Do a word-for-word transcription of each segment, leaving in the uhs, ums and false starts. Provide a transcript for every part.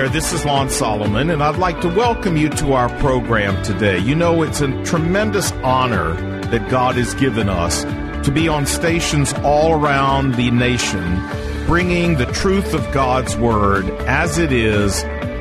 there, this is Lon Solomon, and I'd like to welcome you to our program today. You know, it's a tremendous honor that God has given us to be on stations all around the nation, bringing the truth of God's Word as it is,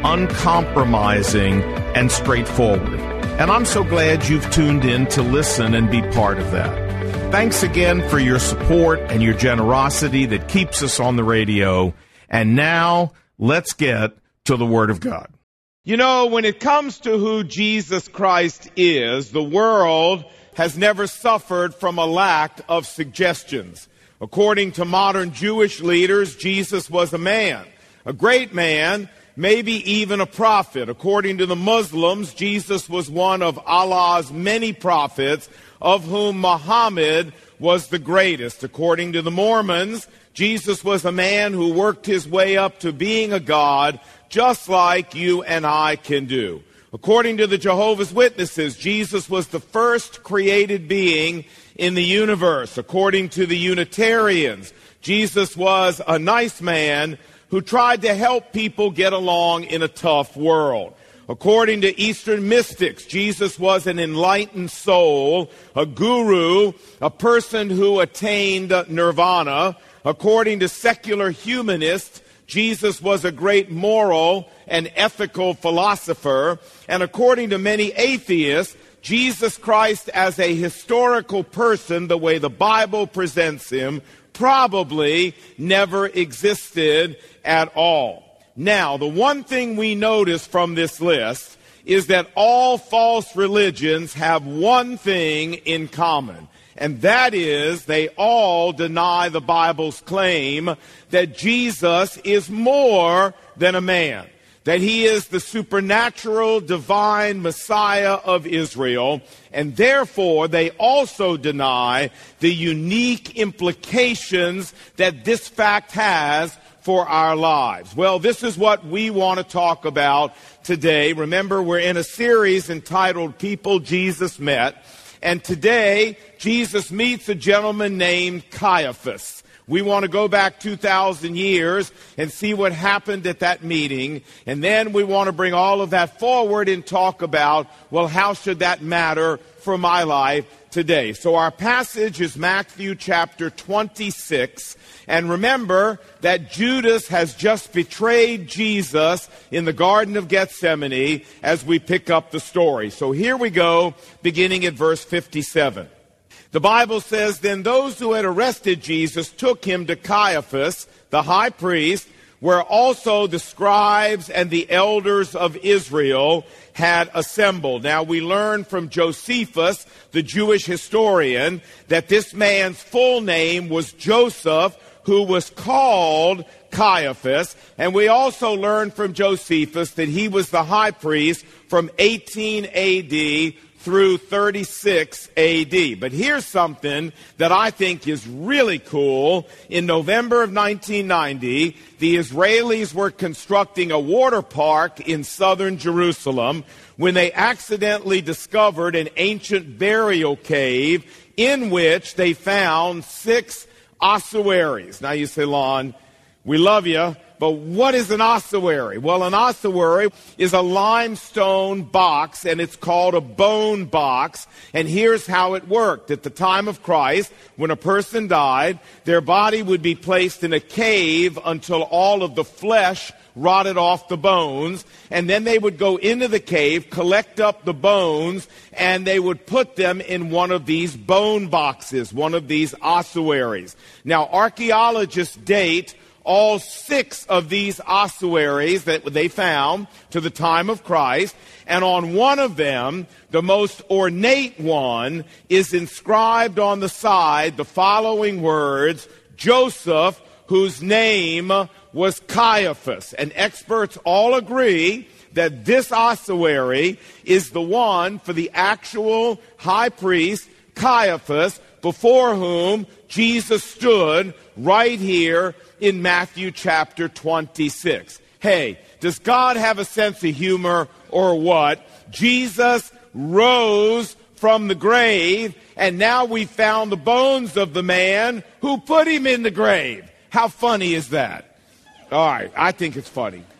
uncompromising and straightforward. And I'm so glad you've tuned in to listen and be part of that. Thanks again for your support and your generosity that keeps us on the radio. And now, let's get to the Word of God. You know, when it comes to who Jesus Christ is, the world has never suffered from a lack of suggestions. According to modern Jewish leaders, Jesus was a man, a great man, maybe even a prophet. According to the Muslims, Jesus was one of Allah's many prophets, of whom Muhammad was the greatest. According to the Mormons, Jesus was a man who worked his way up to being a God, just like you and I can do. According to the Jehovah's Witnesses, Jesus was the first created being in the universe. According to the Unitarians, Jesus was a nice man who tried to help people get along in a tough world. According to Eastern mystics, Jesus was an enlightened soul, a guru, a person who attained nirvana. According to secular humanists, Jesus was a great moral and ethical philosopher. And according to many atheists, Jesus Christ as a historical person, the way the Bible presents him, probably never existed at all. Now, the one thing we notice from this list is that all false religions have one thing in common. And that is, they all deny the Bible's claim that Jesus is more than a man, that he is the supernatural, divine Messiah of Israel, and therefore they also deny the unique implications that this fact has for our lives. Well, this is what we want to talk about today. Remember, we're in a series entitled People Jesus Met. And today, Jesus meets a gentleman named Caiaphas. We want to go back two thousand years and see what happened at that meeting. And then we want to bring all of that forward and talk about, well, how should that matter for my life today? So our passage is Matthew chapter twenty-six. And remember that Judas has just betrayed Jesus in the Garden of Gethsemane as we pick up the story. So here we go, beginning at verse fifty-seven. The Bible says, "Then those who had arrested Jesus took him to Caiaphas, the high priest, where also the scribes and the elders of Israel had assembled." Now we learn from Josephus, the Jewish historian, that this man's full name was Joseph, who was called Caiaphas. And we also learn from Josephus that he was the high priest from eighteen A D through thirty-six A D. But here's something that I think is really cool. In November of nineteen ninety, the Israelis were constructing a water park in southern Jerusalem when they accidentally discovered an ancient burial cave in which they found six ossuaries. Now you say, Lon, we love you, but what is an ossuary? Well, an ossuary is a limestone box, and it's called a bone box. And here's how it worked. At the time of Christ, when a person died, their body would be placed in a cave until all of the flesh rotted off the bones, and then they would go into the cave, collect up the bones, and they would put them in one of these bone boxes, one of these ossuaries. Now, archaeologists date all six of these ossuaries that they found to the time of Christ, and on one of them, the most ornate one, is inscribed on the side the following words, "Joseph, whose name was Caiaphas." And experts all agree that this ossuary is the one for the actual high priest, Caiaphas, before whom Jesus stood right here in Matthew chapter twenty-six. Hey, does God have a sense of humor or what? Jesus rose from the grave, and now we found the bones of the man who put him in the grave. How funny is that? All right, I think it's funny.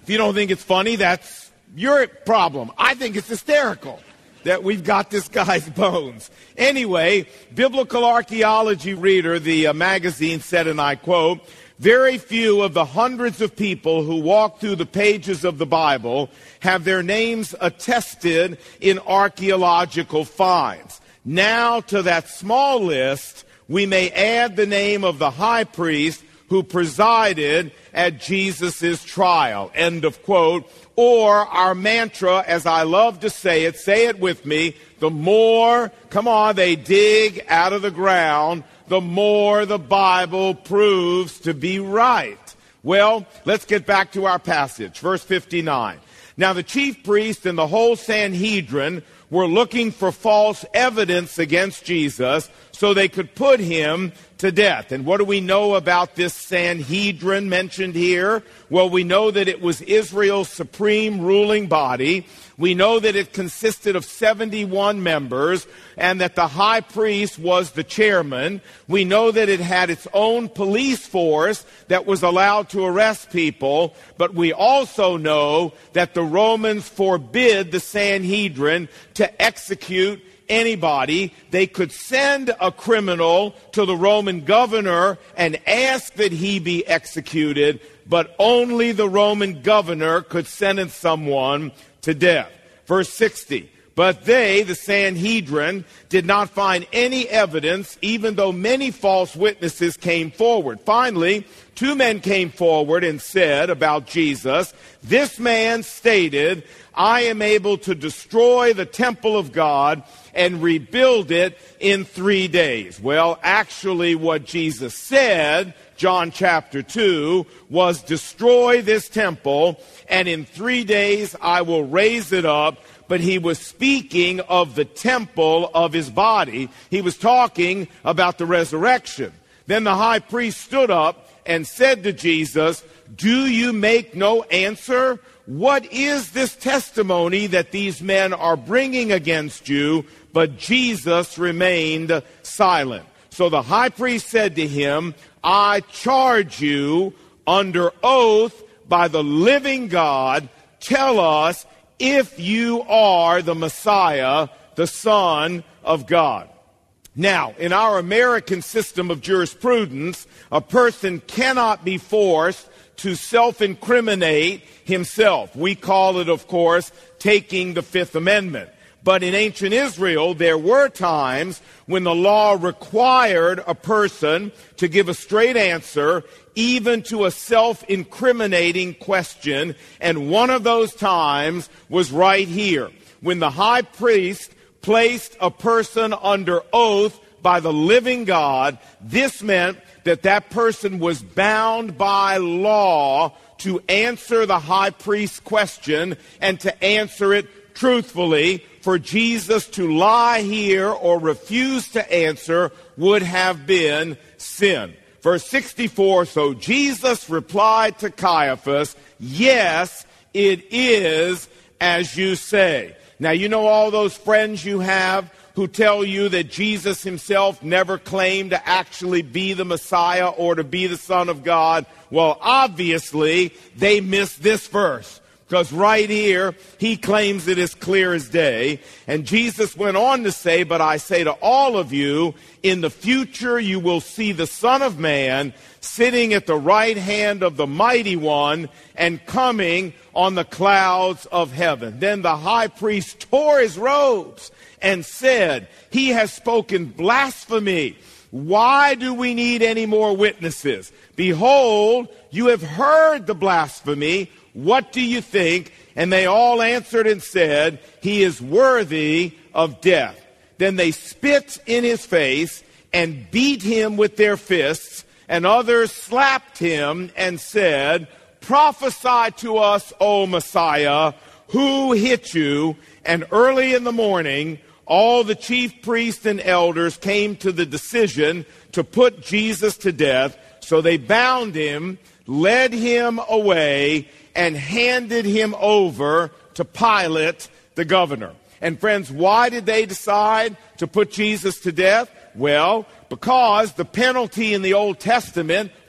If you don't think it's funny, that's your problem. I think it's hysterical that we've got this guy's bones. Anyway, Biblical Archaeology Reader, the uh, magazine, said, and I quote, "Very few of the hundreds of people who walk through the pages of the Bible have their names attested in archaeological finds. Now to that small list, we may add the name of the high priest who presided at Jesus' trial." End of quote. Or our mantra, as I love to say it, say it with me, the more, come on, they dig out of the ground, the more the Bible proves to be right. Well, let's get back to our passage, verse fifty-nine. "Now the chief priest and the whole Sanhedrin were looking for false evidence against Jesus so they could put him to death." And what do we know about this Sanhedrin mentioned here? Well, we know that it was Israel's supreme ruling body. We know that it consisted of seventy-one members and that the high priest was the chairman. We know that it had its own police force that was allowed to arrest people. But we also know that the Romans forbid the Sanhedrin to execute anybody. They could send a criminal to the Roman governor and ask that he be executed, but only the Roman governor could sentence someone to death. Verse sixty, "But they, the Sanhedrin, did not find any evidence, even though many false witnesses came forward. Finally, two men came forward and said about Jesus, 'This man stated, I am able to destroy the temple of God and rebuild it in three days. Well, actually what Jesus said, John chapter two, was destroy this temple and in three days I will raise it up. But he was speaking of the temple of his body. He was talking about the resurrection. Then the high priest stood up and said to Jesus, "Do you make no answer? What is this testimony that these men are bringing against you?" But Jesus remained silent. So the high priest said to him, "I charge you under oath by the living God, tell us if you are the Messiah, the Son of God." Now, in our American system of jurisprudence, a person cannot be forced to self-incriminate himself. We call it, of course, taking the Fifth Amendment. But in ancient Israel, there were times when the law required a person to give a straight answer, even to a self-incriminating question. And one of those times was right here, when the high priest placed a person under oath by the living God. This meant that that person was bound by law to answer the high priest's question and to answer it truthfully. For Jesus to lie here or refuse to answer would have been sin. Verse sixty-four, "So Jesus replied to Caiaphas, 'Yes, it is as you say.'" Now, you know all those friends you have who tell you that Jesus himself never claimed to actually be the Messiah or to be the Son of God? Well, obviously, they missed this verse. Because right here, he claims it as clear as day. And Jesus went on to say, "But I say to all of you, in the future you will see the Son of Man sitting at the right hand of the Mighty One and coming on the clouds of heaven." Then the high priest tore his robes and said, "He has spoken blasphemy. Why do we need any more witnesses? Behold, you have heard the blasphemy. What do you think?" And they all answered and said, "He is worthy of death." Then they spit in his face and beat him with their fists, and others slapped him and said, "Prophesy to us, O Messiah, who hit you?" And early in the morning, all the chief priests and elders came to the decision to put Jesus to death. So they bound him, led him away, and handed him over to Pilate, the governor. And friends, why did they decide to put Jesus to death? Well, because the penalty in the Old Testament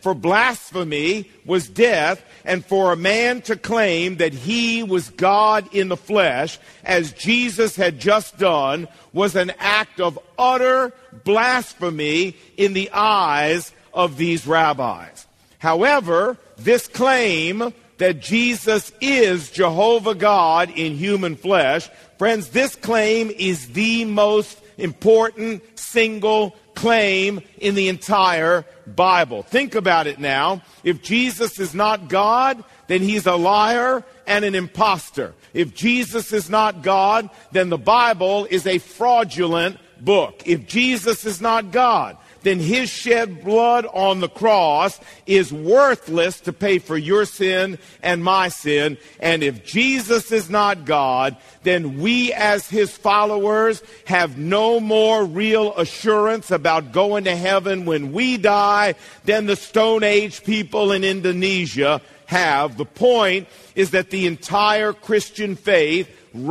for blasphemy was death, and for a man to claim that he was God in the flesh, as Jesus had just done, was an act of utter blasphemy in the eyes of these rabbis. However, this claim that Jesus is Jehovah God in human flesh, friends, this claim is the most important single claim in the entire Bible. Think about it now. If Jesus is not God, then he's a liar and an imposter. If Jesus is not God, then the Bible is a fraudulent book. If Jesus is not God, then his shed blood on the cross is worthless to pay for your sin and my sin. And if Jesus is not God, then we as his followers have no more real assurance about going to heaven when we die than the Stone Age people in Indonesia have. The point is that the entire Christian faith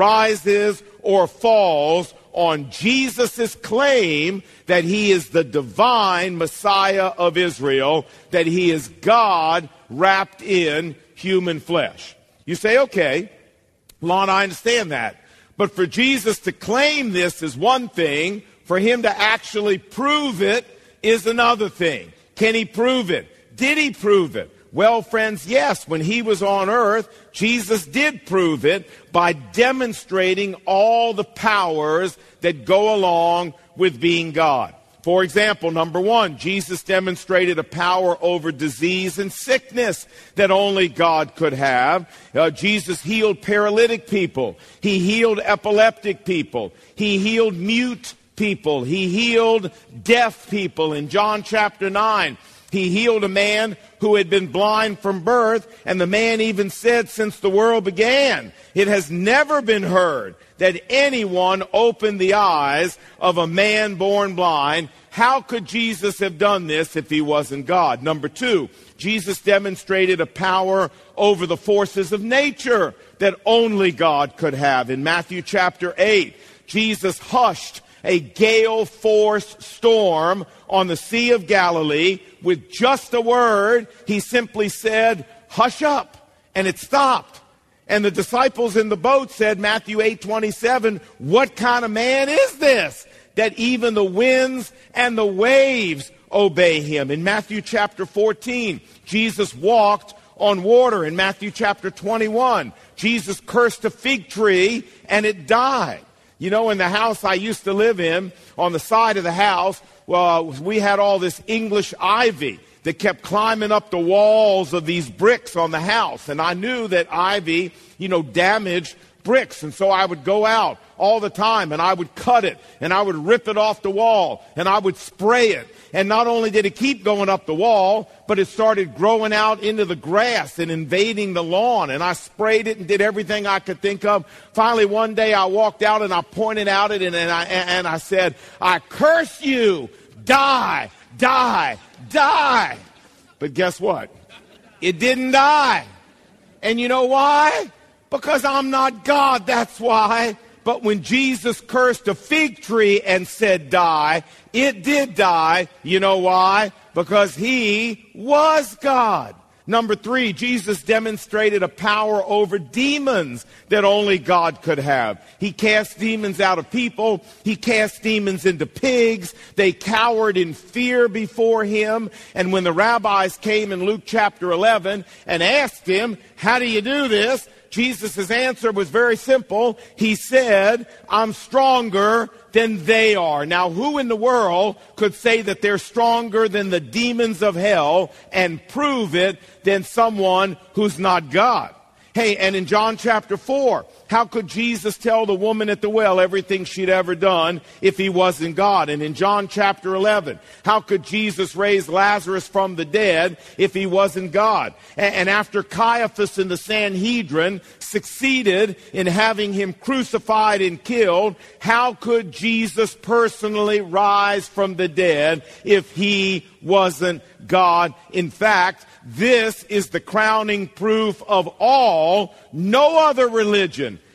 rises or falls on Jesus' claim that he is the divine Messiah of Israel, that he is God wrapped in human flesh. You say, okay, Lon, I understand that. But for Jesus to claim this is one thing, for him to actually prove it is another thing. Can he prove it? Did he prove it? Well, friends, yes, when he was on earth, Jesus did prove it by demonstrating all the powers that go along with being God. For example, number one, Jesus demonstrated a power over disease and sickness that only God could have. Uh, Jesus healed paralytic people. He healed epileptic people. He healed mute people. He healed deaf people. In John chapter nine, he healed a man who had been blind from birth, and the man even said, since the world began, it has never been heard that anyone opened the eyes of a man born blind. How could Jesus have done this if he wasn't God? Number two, Jesus demonstrated a power over the forces of nature that only God could have. In Matthew chapter eight, Jesus hushed a gale-force storm on the Sea of Galilee with just a word. He simply said, hush up, and it stopped. And the disciples in the boat said, Matthew eight twenty-seven, what kind of man is this, that even the winds and the waves obey him? In Matthew chapter fourteen, Jesus walked on water. In Matthew chapter twenty-one, Jesus cursed a fig tree and it died. You know, in the house I used to live in, on the side of the house, well, we had all this English ivy that kept climbing up the walls of these bricks on the house. And I knew that ivy, you know, damaged bricks. And so I would go out all the time and I would cut it and I would rip it off the wall and I would spray it. And not only did it keep going up the wall, but it started growing out into the grass and invading the lawn. And I sprayed it and did everything I could think of. Finally, one day I walked out and I pointed out it and, and, I, and I said, I curse you, die, die, die. But guess what? It didn't die. And you know why? Because I'm not God, that's why. But when Jesus cursed a fig tree and said die, it did die. You know why? Because he was God. Number three, Jesus demonstrated a power over demons that only God could have. He cast demons out of people. He cast demons into pigs. They cowered in fear before him. And when the rabbis came in Luke chapter eleven and asked him, how do you do this? Jesus' answer was very simple. He said, I'm stronger than they are. Now, who in the world could say that they're stronger than the demons of hell and prove it than someone who's not God? Hey, and in John chapter four, how could Jesus tell the woman at the well everything she'd ever done if he wasn't God? And in John chapter eleven, how could Jesus raise Lazarus from the dead if he wasn't God? And, and after Caiaphas and the Sanhedrin succeeded in having him crucified and killed, how could Jesus personally rise from the dead if he wasn't God? In fact, this is the crowning proof of all. No other religion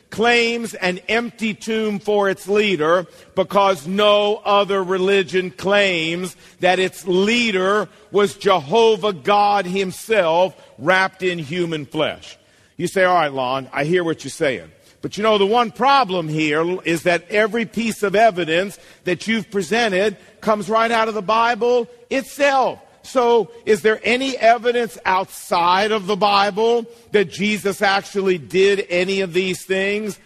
claims an empty tomb for its leader because no other religion claims that its leader was Jehovah God himself wrapped in human flesh. You say, all right, Lon, I hear what you're saying. But you know, the one problem here is that every piece of evidence that you've presented comes right out of the Bible itself. So is there any evidence outside of the Bible that Jesus actually did any of these things?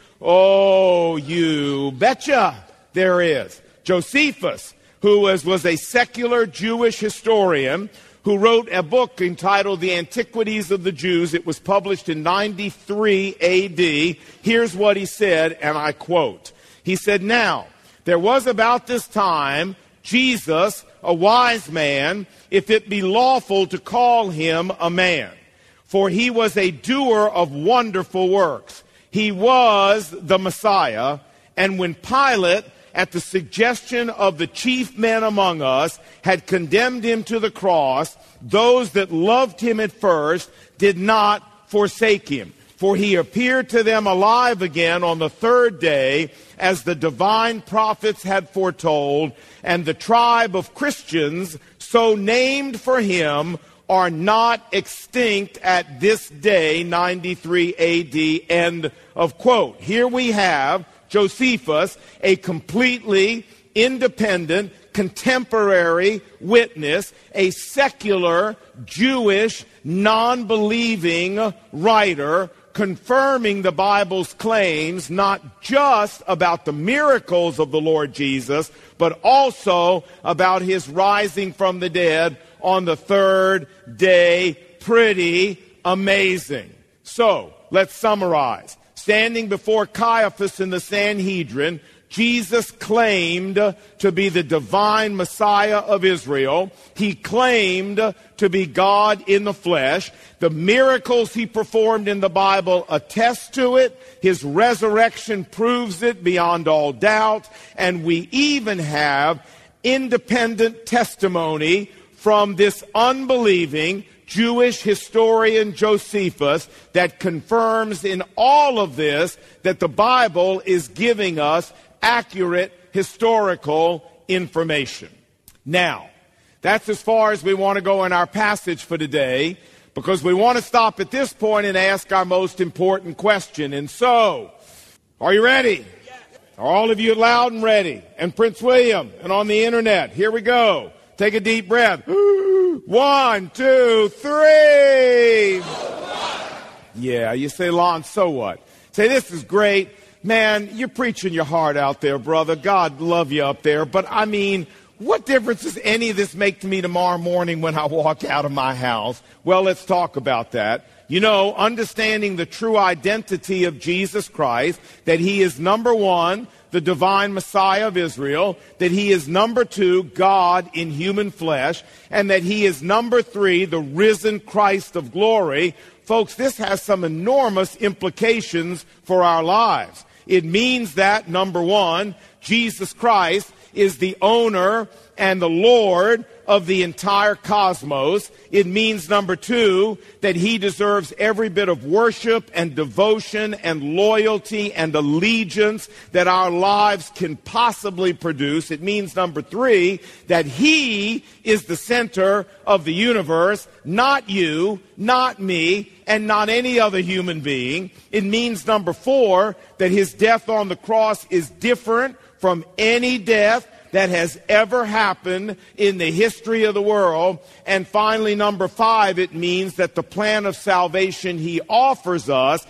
Oh, you betcha there is. Josephus, who was, was a secular Jewish historian, who wrote a book entitled The Antiquities of the Jews. It was published in ninety-three A D. Here's what he said, and I quote. He said, "Now, there was about this time Jesus, a wise man, if it be lawful to call him a man. For he was a doer of wonderful works. He was the Messiah. And when Pilate, at the suggestion of the chief men among us, had condemned him to the cross, those that loved him at first did not forsake him. For he appeared to them alive again on the third day, as the divine prophets had foretold, and the tribe of Christians, so named for him, are not extinct at this day," ninety-three A D, end of quote. Here we have Josephus, a completely independent, contemporary witness, a secular, Jewish, non-believing writer, confirming the Bible's claims, not just about the miracles of the Lord Jesus, but also about his rising from the dead on the third day. Pretty amazing. So, let's summarize. Standing before Caiaphas in the Sanhedrin, Jesus claimed to be the divine Messiah of Israel. He claimed to be God in the flesh. The miracles he performed in the Bible attest to it. His resurrection proves it beyond all doubt. And we even have independent testimony from this unbelieving Jewish historian Josephus that confirms in all of this that the Bible is giving us accurate historical information. Now, that's as far as we want to go in our passage for today, because we want to stop at this point and ask our most important question. And so, are you ready? Yes. Are all of you loud and ready? And Prince William, and on the internet, here we go. Take a deep breath. One, two, three. Yeah, you say, Lon, so what? Say, this is great. Man, you're preaching your heart out there, brother. God love you up there. But I mean, what difference does any of this make to me tomorrow morning when I walk out of my house? Well, let's talk about that. You know, understanding the true identity of Jesus Christ, that he is number one, the divine Messiah of Israel, that he is number two, God in human flesh, and that he is number three, the risen Christ of glory. Folks, this has some enormous implications for our lives. It means that, number one, Jesus Christ is the owner and the Lord of the entire cosmos. It means, number two, that he deserves every bit of worship and devotion and loyalty and allegiance that our lives can possibly produce. It means, number three, that he is the center of the universe, not you, not me, and not any other human being. It means, number four, that his death on the cross is different from any death that has ever happened in the history of the world. And finally, number five, it means that the plan of salvation he offers us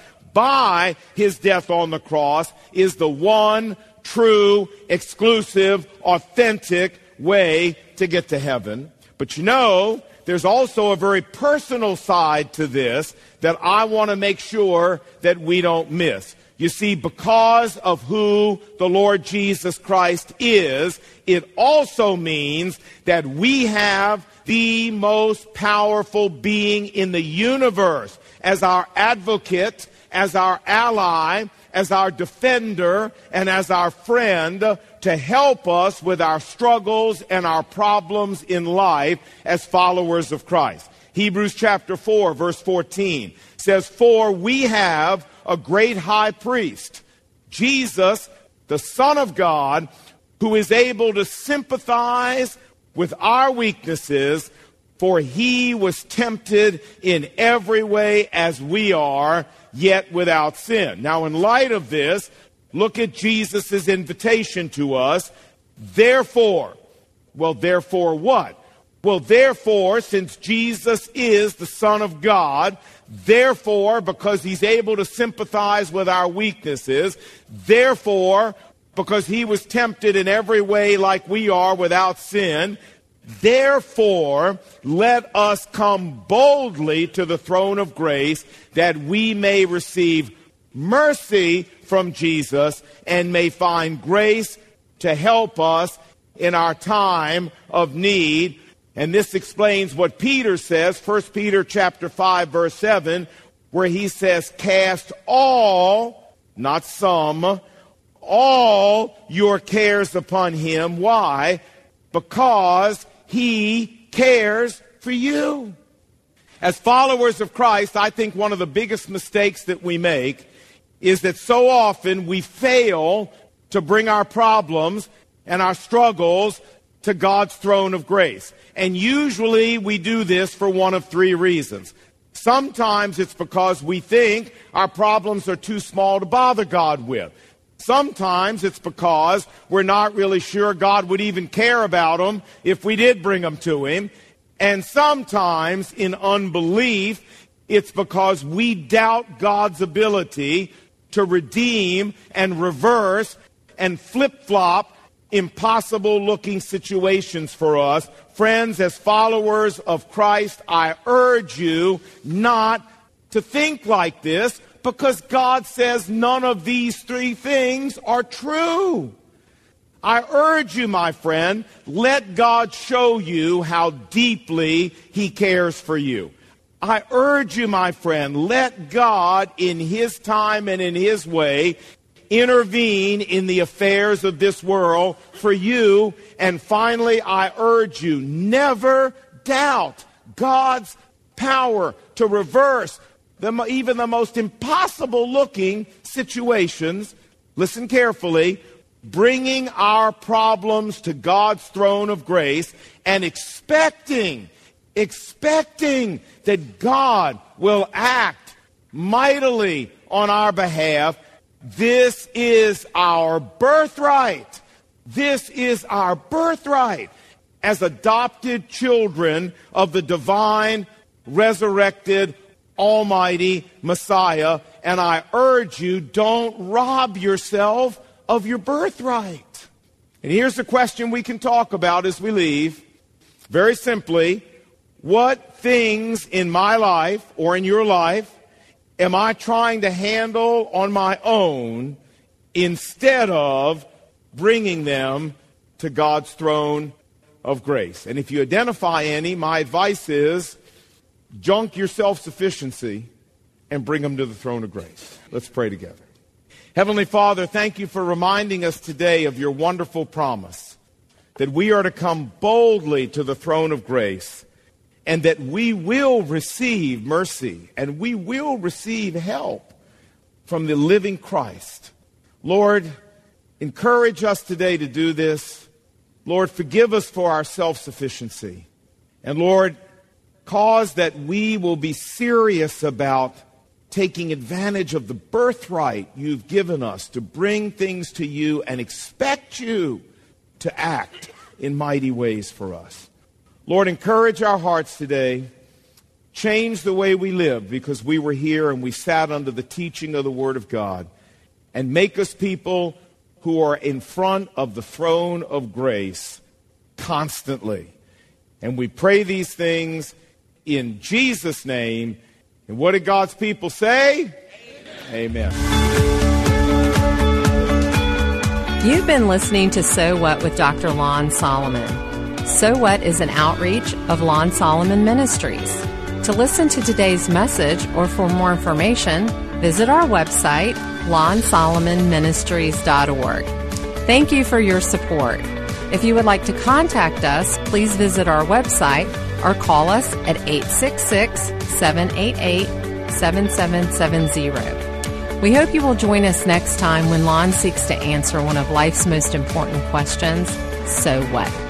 by his death on the cross is the one true, exclusive, authentic way to get to heaven. But you know, there's also a very personal side to this that I want to make sure that we don't miss. You see, because of who the Lord Jesus Christ is, it also means that we have the most powerful being in the universe as our advocate, as our ally, as our defender, and as our friend to help us with our struggles and our problems in life as followers of Christ. Hebrews chapter four, verse fourteen says, "For we have a great high priest Jesus, the Son of God, who is able to sympathize with our weaknesses, for he was tempted in every way as we are, yet without sin. Now, in light of this, look at Jesus' invitation to us. Therefore, well, therefore what? Well, therefore, since Jesus is the Son of God, therefore, because he's able to sympathize with our weaknesses, therefore, because he was tempted in every way like we are without sin, therefore, let us come boldly to the throne of grace that we may receive mercy from Jesus and may find grace to help us in our time of need. And this explains what Peter says, First Peter chapter five, verse seven, where he says, cast all, not some, all your cares upon him. Why? Because he cares for you. As followers of Christ, I think one of the biggest mistakes that we make is that so often we fail to bring our problems and our struggles to God's throne of grace. And usually we do this for one of three reasons. Sometimes it's because we think our problems are too small to bother God with. Sometimes it's because we're not really sure God would even care about them if we did bring them to him. And sometimes in unbelief, it's because we doubt God's ability to redeem and reverse and flip-flop impossible-looking situations for us. Friends, as followers of Christ, I urge you not to think like this, because God says none of these three things are true. I urge you, my friend, let God show you how deeply he cares for you. I urge you, my friend, let God, in his time and in his way, intervene in the affairs of this world for you. And finally, I urge you, never doubt God's power to reverse the, even the most impossible-looking situations. Listen carefully. Bringing our problems to God's throne of grace and expecting, expecting that God will act mightily on our behalf. This is our birthright. This is our birthright as adopted children of the divine, resurrected, almighty Messiah. And I urge you, don't rob yourself of your birthright. And here's the question we can talk about as we leave. Very simply, what things in my life or in your life am I trying to handle on my own instead of bringing them to God's throne of grace? And if you identify any, my advice is junk your self-sufficiency and bring them to the throne of grace. Let's pray together. Heavenly Father, thank you for reminding us today of your wonderful promise that we are to come boldly to the throne of grace and that we will receive mercy and we will receive help from the living Christ. Lord, encourage us today to do this. Lord, forgive us for our self-sufficiency. And Lord, cause that we will be serious about taking advantage of the birthright you've given us to bring things to you and expect you to act in mighty ways for us. Lord, encourage our hearts today. Change the way we live because we were here and we sat under the teaching of the Word of God. And make us people who are in front of the throne of grace constantly. And we pray these things in Jesus' name. And what did God's people say? Amen. Amen. You've been listening to So What with Doctor Lon Solomon. So What is an outreach of Lon Solomon Ministries. To listen to today's message or for more information, visit our website, lon solomon ministries dot org. Thank you for your support. If you would like to contact us, please visit our website or call us at eight six six, seven eight eight, seven seven seven zero. We hope you will join us next time when Lon seeks to answer one of life's most important questions, so what?